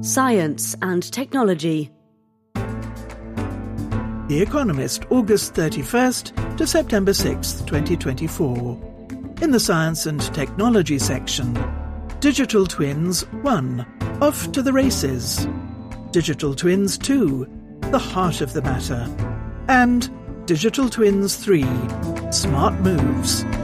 Science and Technology. The Economist, August 31st to September 6th, 2024. In the Science and Technology section, Digital Twins 1, Off to the Races. Digital Twins 2, The Heart of the Matter. And Digital Twins 3, Smart Moves.